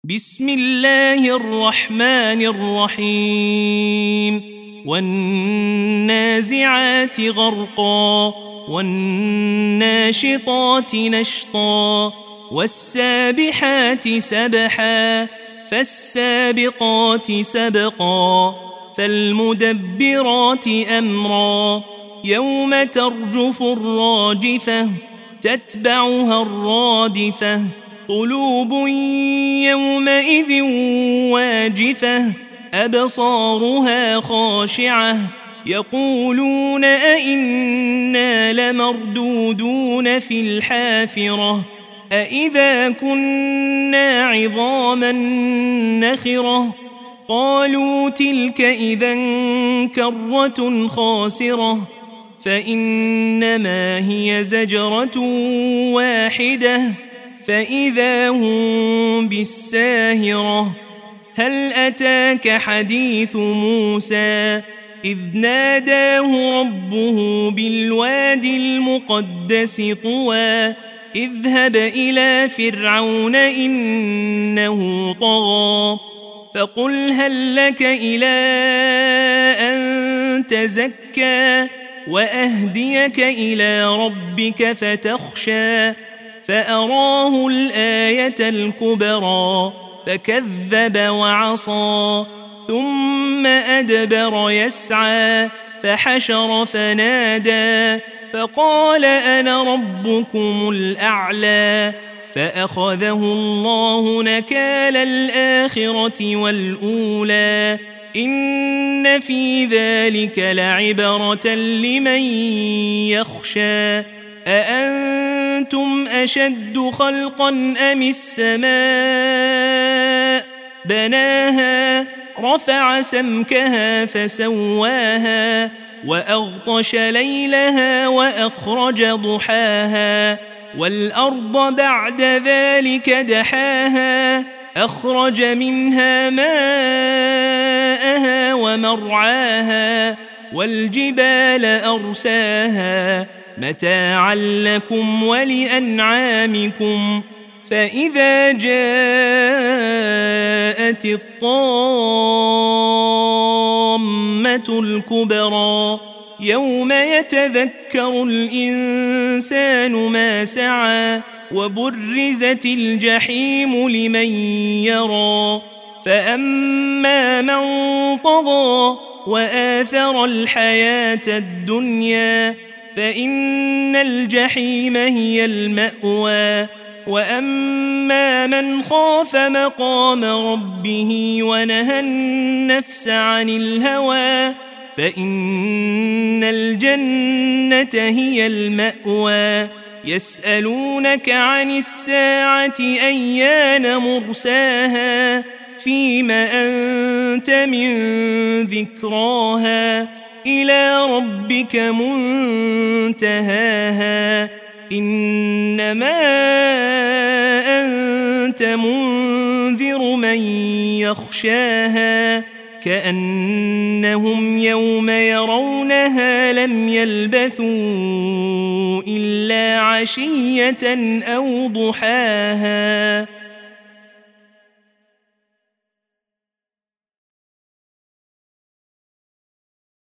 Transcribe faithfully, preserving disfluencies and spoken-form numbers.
بسم الله الرحمن الرحيم والنازعات غرقا والناشطات نشطا والسابحات سبحا فالسابقات سبقا فالمدبرات أمرا يوم ترجف الراجفة تتبعها الرادفة قلوب يومئذ واجفة أبصارها خاشعة يقولون أئنا لمردودون في الحافرة أئذا كنا عظاما نخرة قالوا تلك إذا كرة خاسرة فإنما هي زجرة واحدة فإذا هم بالساهرة هل أتاك حديث موسى إذ ناداه ربه بالوادي المقدس طوى اذهب إلى فرعون إنه طغى فقل هل لك إلى أن تزكى وأهديك إلى ربك فتخشى فأراه الآية الكبرى فكذب وعصى ثم أدبر يسعى فحشر فنادى فقال أنا ربكم الأعلى فأخذه الله نكال الآخرة والأولى إن في ذلك لعبرة لمن يخشى أأنتم أشد خلقا أم السماء بناها رفع سمكها فسواها وأغطش ليلها وأخرج ضحاها والأرض بعد ذلك دحاها أخرج منها ماءها ومرعاها والجبال أرساها متاعا لكم ولأنعامكم فإذا جاءت الطامة الكبرى يوم يتذكر الإنسان ما سعى وبرزت الجحيم لمن يرى فأما من طغى وآثر الحياة الدنيا فإن الجحيم هي المأوى وأما من خاف مقام ربه ونهى النفس عن الهوى فإن الجنة هي المأوى يسألونك عن الساعة أيان مرساها فيم أنت من ذكراها إلى ربك منتهاها إنما أنت منذر من يخشاها كأنهم يوم يرونها لم يلبثوا إلا عشية أو ضحاها.